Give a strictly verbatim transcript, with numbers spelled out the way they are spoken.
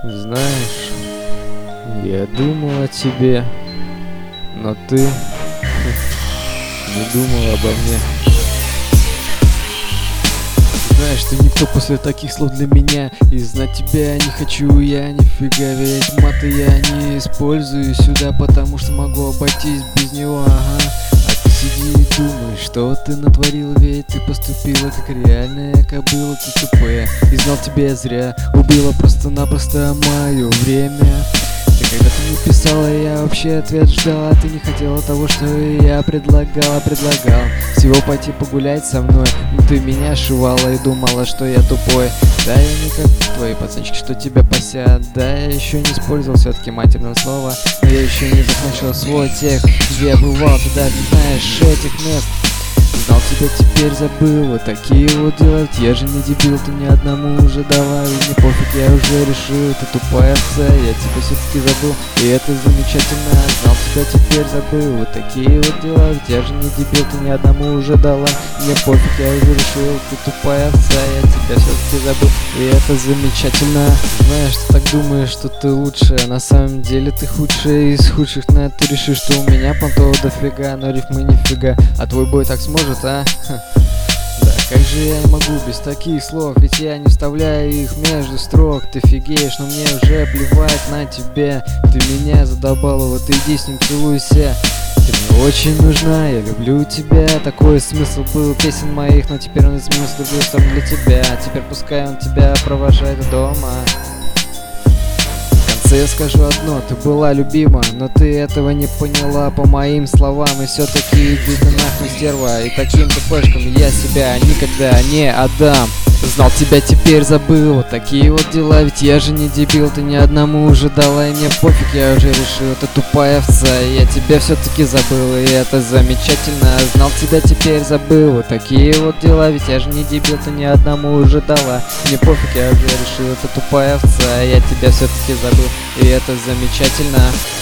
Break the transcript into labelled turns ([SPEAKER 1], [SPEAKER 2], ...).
[SPEAKER 1] Знаешь, я думал о тебе, но ты не думал обо мне. Знаешь, ты никто после таких слов для меня, и знать тебя не хочу я нифига, ведь маты я не использую сюда, потому что могу обойтись без него, ага. А ты сиди и думай, что ты натворил, ведь ты поступила как реальная кобыла, ты тупая. И знал тебя зря, убила просто-напросто мое время. Ты когда-то не писала, я вообще ответ ждала. Ты не хотела того, что я предлагала, предлагал всего пойти погулять со мной, но ты меня шивала и думала, что я тупой. Да, я не как твои пацанчики, что тебя посят. Да, я еще не использовал все-таки матерное слово, но я еще не закончил свой текст, где я бывал, ты даже не знаешь этих мест. Знал тебя, теперь забыл, вот такие вот дела. Я же не дебил, ты ни одному уже давай. И не пофиг, я уже решил, ты тупая овца, я тебя все-таки забыл, и это замечательно. Знал тебя, теперь забыл, вот такие вот дела. Я же не дебил, ты ни одному уже дала. Мне пофиг, я уже решил, ты тупая овца, я тебя все-таки забыл, и это замечательно. Знаешь, ты так думаешь, что ты лучшая, на самом деле ты худшая из худших. На ты решишь, что у меня понтов дофига, но рифмы нифига, а твой бой так сможет, а? Ха. Да, как же я не могу без таких слов, ведь я не вставляю их между строк. Ты фигеешь, но мне уже плевать на тебя. Ты меня задолбала, вот иди с ним целуйся. Ты мне очень нужна, я люблю тебя. Такой смысл был песен моих, но теперь он изменился в другую сторону для тебя. Теперь пускай он тебя провожает дома. Я скажу одно, ты была любима, но ты этого не поняла по моим словам. И все-таки иди ты нахуй, стерва, и таким тупышкам я себя никогда не отдам. Знал тебя, теперь забыл, вот такие вот дела, ведь я же не дебил, ты ни одному уже дала, и мне пофиг, я уже решил, ты тупая овца, и я тебя все-таки забыл, и это замечательно. Знал тебя, теперь забыл, вот такие вот дела, ведь я же не дебил, ты ни одному уже дала, мне пофиг, я уже решил, ты тупая овца, и я тебя все-таки забыл, и это замечательно.